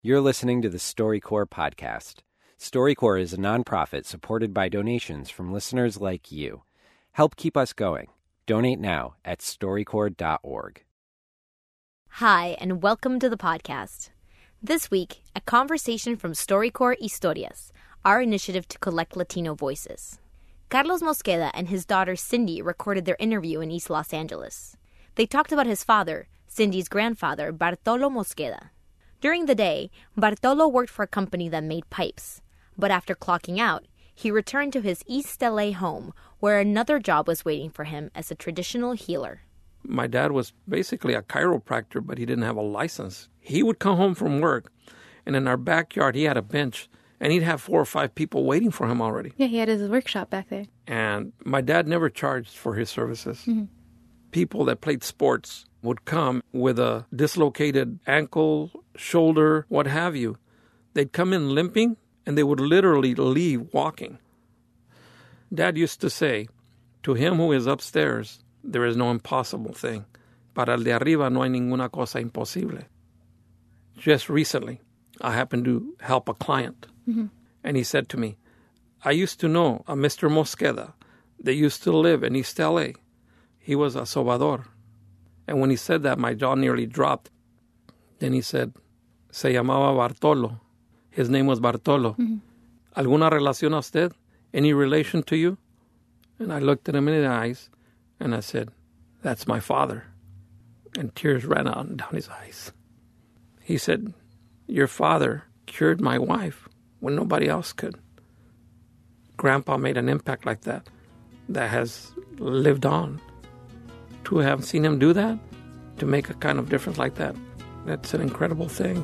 You're listening to the StoryCorps podcast. StoryCorps is a nonprofit supported by donations from listeners like you. Help keep us going. Donate now at StoryCorps.org. Hi, and welcome to the podcast. This week, a conversation from StoryCorps Historias, our initiative to collect Latino voices. Carlos Mosqueda and his daughter Cindy recorded their interview in East Los Angeles. They talked about his father, Cindy's grandfather, Bartolo Mosqueda. During the day, Bartolo worked for a company that made pipes. But after clocking out, he returned to his East LA home, where another job was waiting for him as a traditional healer. My dad was basically a chiropractor, but he didn't have a license. He would come home from work, and in our backyard, he had a bench, and he'd have 4 or 5 people waiting for him already. Yeah, he had his workshop back there. And my dad never charged for his services. Mm-hmm. People that played sports would come with a dislocated ankle, shoulder, what have you. They'd come in limping, and they would literally leave walking. Dad used to say, to him who is upstairs, there is no impossible thing. Para el de arriba no hay ninguna cosa imposible. Just recently, I happened to help a client, and he said to me, I used to know a Mr. Mosqueda that used to live in East L.A. He was a sobador. And when he said that, my jaw nearly dropped. Then he said, se llamaba Bartolo. His name was Bartolo. ¿Alguna relación a usted? Any relation to you? And I looked at him in the eyes, and I said, that's my father. And tears ran out and down his eyes. He said, your father cured my wife when nobody else could. Grandpa made an impact like that has lived on. To have seen him do that, to make a kind of difference like that, that's an incredible thing.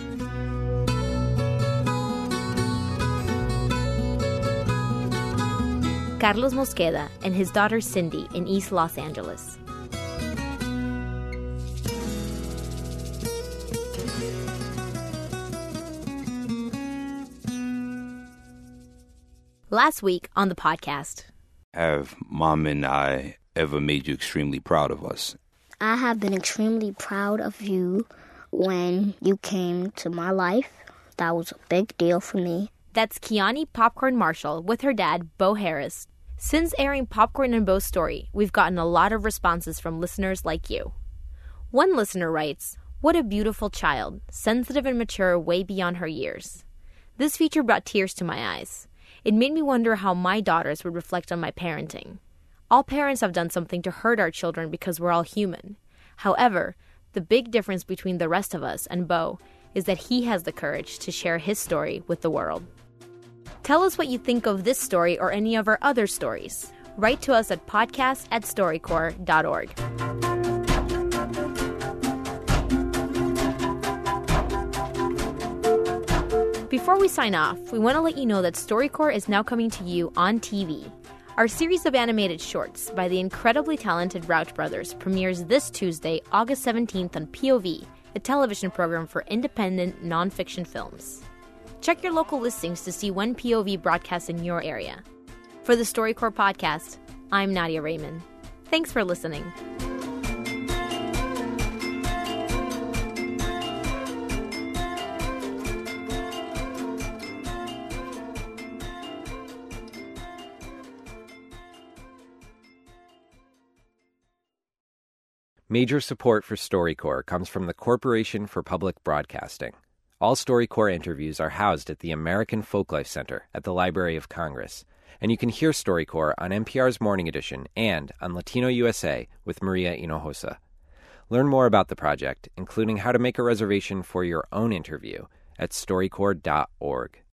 Carlos Mosqueda and his daughter Cindy in East Los Angeles. Last week on the podcast. Have Mom and I ever made you extremely proud of us? I have been extremely proud of you when you came to my life. That was a big deal for me. That's Kiani Popcorn Marshall with her dad, Bo Harris. Since airing Popcorn and Bo's story, we've gotten a lot of responses from listeners like you. One listener writes, what a beautiful child, sensitive and mature way beyond her years. This feature brought tears to my eyes. It made me wonder how my daughters would reflect on my parenting. All parents have done something to hurt our children because we're all human. However, the big difference between the rest of us and Bo is that he has the courage to share his story with the world. Tell us what you think of this story or any of our other stories. Write to us at podcast@storycorps.org. Before we sign off, we want to let you know that StoryCorps is now coming to you on TV. Our series of animated shorts by the incredibly talented Rouch Brothers premieres this Tuesday, August 17th on POV, a television program for independent nonfiction films. Check your local listings to see when POV broadcasts in your area. For the StoryCorps podcast, I'm Nadia Raymond. Thanks for listening. Major support for StoryCorps comes from the Corporation for Public Broadcasting. All StoryCorps interviews are housed at the American Folklife Center at the Library of Congress, and you can hear StoryCorps on NPR's Morning Edition and on Latino USA with Maria Hinojosa. Learn more about the project, including how to make a reservation for your own interview, at StoryCorps.org.